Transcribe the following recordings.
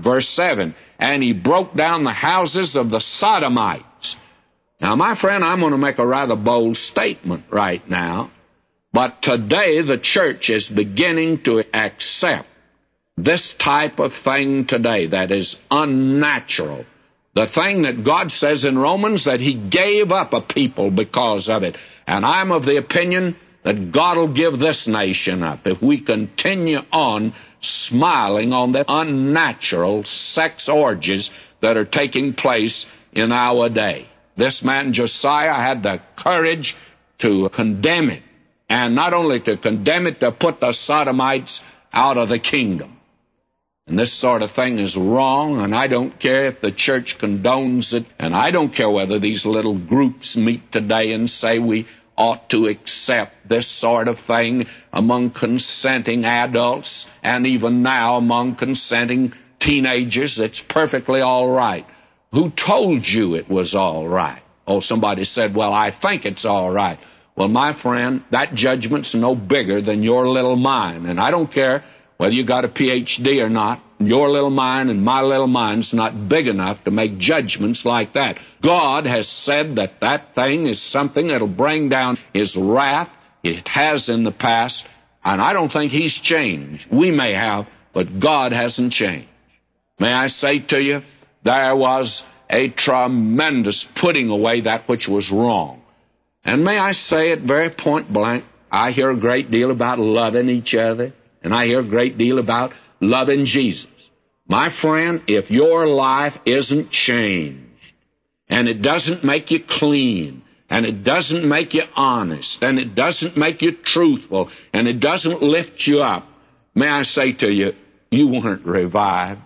verse 7, and he broke down the houses of the Sodomites. Now, my friend, I'm going to make a rather bold statement right now, but today the church is beginning to accept this type of thing today that is unnatural. The thing that God says in Romans that he gave up a people because of it. And I'm of the opinion that God will give this nation up if we continue on smiling on the unnatural sex orgies that are taking place in our day. This man Josiah had the courage to condemn it. And not only to condemn it, to put the Sodomites out of the kingdom. And this sort of thing is wrong, and I don't care if the church condones it, and I don't care whether these little groups meet today and say we ought to accept this sort of thing among consenting adults, and even now among consenting teenagers. It's perfectly all right. Who told you it was all right? Oh, somebody said, well, I think it's all right. Well, my friend, that judgment's no bigger than your little mind, and I don't care whether you got a Ph.D. or not. Your little mind and my little mind's not big enough to make judgments like that. God has said that that thing is something that'll bring down his wrath. It has in the past, and I don't think he's changed. We may have, but God hasn't changed. May I say to you, there was a tremendous putting away that which was wrong. And may I say it very point blank, I hear a great deal about loving each other. And I hear a great deal about loving Jesus. My friend, if your life isn't changed, and it doesn't make you clean, and it doesn't make you honest, and it doesn't make you truthful, and it doesn't lift you up, may I say to you, you weren't revived.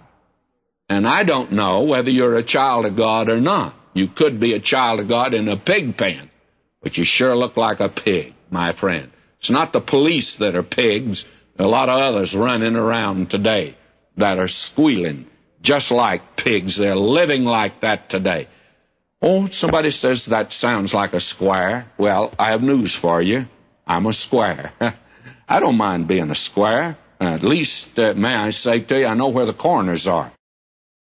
And I don't know whether you're a child of God or not. You could be a child of God in a pig pen, but you sure look like a pig, my friend. It's not the police that are pigs. A lot of others running around today that are squealing just like pigs. They're living like that today. Oh, somebody says that sounds like a square. Well, I have news for you. I'm a square. I don't mind being a square. At least, may I say to you, I know where the corners are.